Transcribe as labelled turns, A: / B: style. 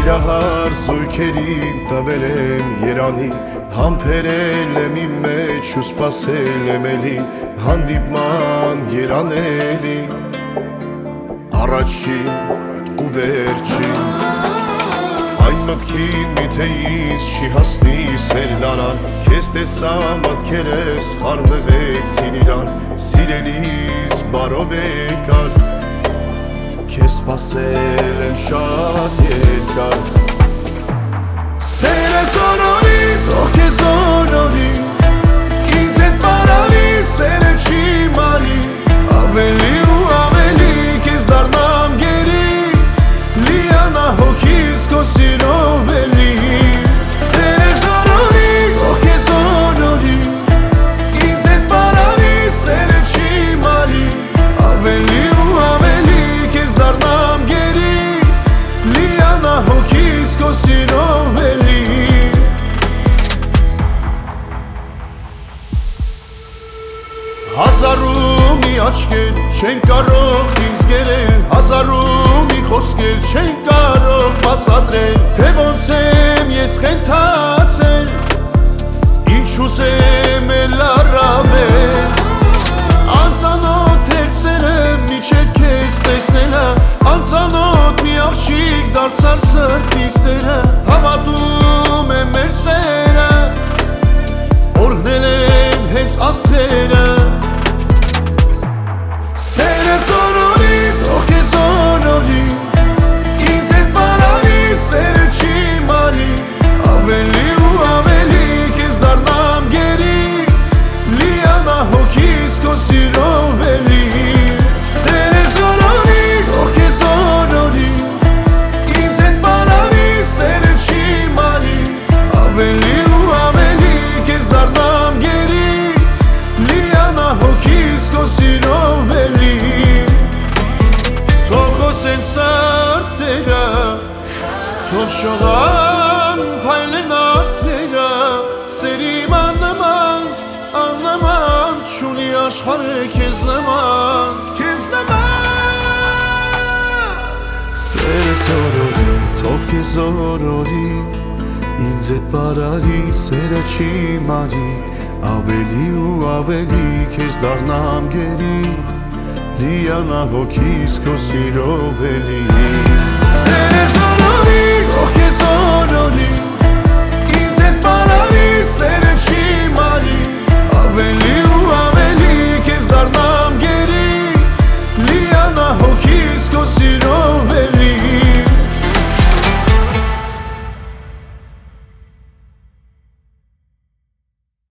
A: Սիրահար զույգերին տվել եմ Երանի, համբերել եմ իմ մեջ ու սպասել եմ էլի հանդիպման երանելի, առաջին ու վերջին։ Այն մտքին միթե ինձ չի հասնի սերն անան, քեզ տեսա մտքերս խառնվեցին իրար, սիրելիս բարով եկար, քեզ սպասել եմ շատ երկար։ Սերը զորորի, թող քեզ զորորի, ինձ հետ պարանի, սերը չի մարի, ավելի ու ավելի քեզ դառնամ գերի, լիանա հոգիս քո սիրով էլի։ Սերը զորորի, թող քեզ զորորի, ինձ հետ պարանի, սերը չի մարի, ավելի ու ավելի քեզ դառնամ գերի, լիանա հոգիս քո սիրով էլի։ Հազարու մի աչքեր չեն կարող ինձ գերել, հազարու մի խոսքեր չեն կարող բացատրել, թե ոնց եմ ես խենթացել, ինչ ուզեմ էլ առավել, անծանոթ էր սերը մինչև քեզ տեսնելը, անծանոթ մի աղջիկ դարձար սրտիս տերը, հավատում եմ մեր սերը, օրհնել են հենց աստղերը։ Սերը զորորի, թող քեզ զորորի, ինձ հետ պարանի, սերը չի մարի, ավելի ու ավելի քեզ դառնամ գերի, լիանա հոգիս քո սիրով էլի։ Սերը զորորի, թող քեզ զորորի, ինձ հետ պարանի, սերը չի մարի, ավելի ու ավելի քեզ դառնամ գերի, լիանա հոգիս քո սիրով էլի։ Թող խոսեն սրտերը, թող շողան փայլեն աստղերը, սերի աննման, աննման չունի աշխարհը քեզ նման, քեզ նման։ Սերը զորորի, թող քեզ զորորի, ինձ հետ պարանի, սերը չի մարի, ավելի ու ավելի քեզ դառնամ գերի, լիանա հոգիս քո սիրով էլի։ Սերը զորորի, թող քեզ զորորի, ինձ հետ պարանի, սերը չի